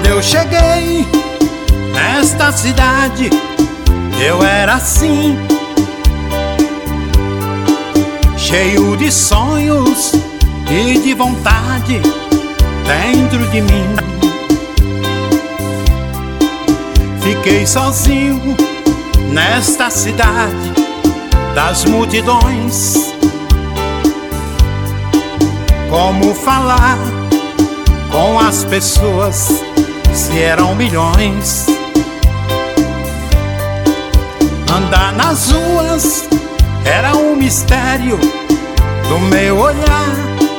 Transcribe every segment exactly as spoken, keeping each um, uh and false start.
Quando eu cheguei nesta cidade, eu era assim, cheio de sonhos e de vontade dentro de mim. Fiquei sozinho nesta cidade das multidões. Como falar com as pessoas se eram milhões? Andar nas ruas era um mistério do meu olhar.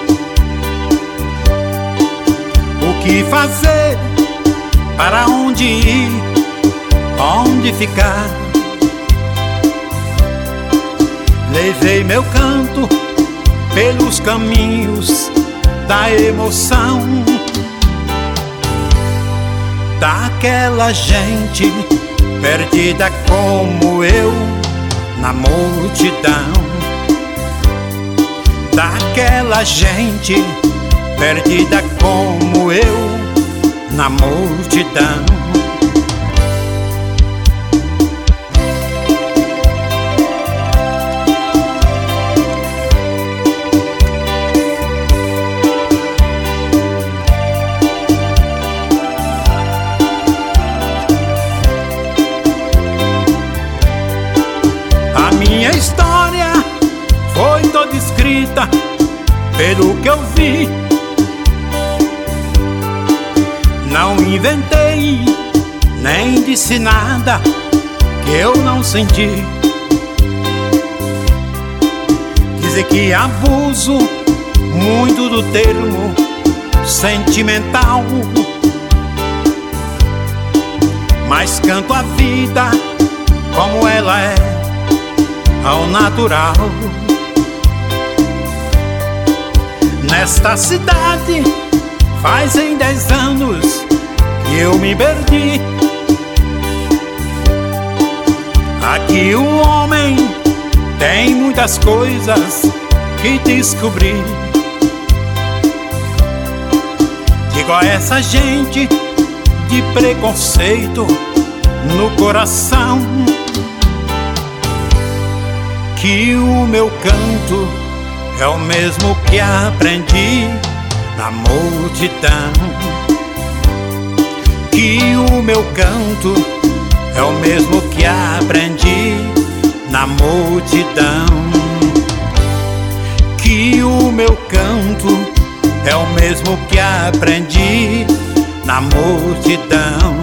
O que fazer? Para onde ir? Onde ficar? Levei meu canto pelos caminhos da emoção, daquela gente perdida como eu na multidão, daquela gente perdida como eu na multidão. Minha história foi toda escrita pelo que eu vi. Não inventei, nem disse nada que eu não senti. Dizer que abuso muito do termo sentimental, mas canto a vida como ela é, ao natural. Nesta cidade fazem dez anos que eu me perdi. Aqui o homem tem muitas coisas que descobrir. Digo a essa gente de preconceito no coração que o meu canto é o mesmo que aprendi na multidão, que o meu canto é o mesmo que aprendi na multidão, que o meu canto é o mesmo que aprendi na multidão.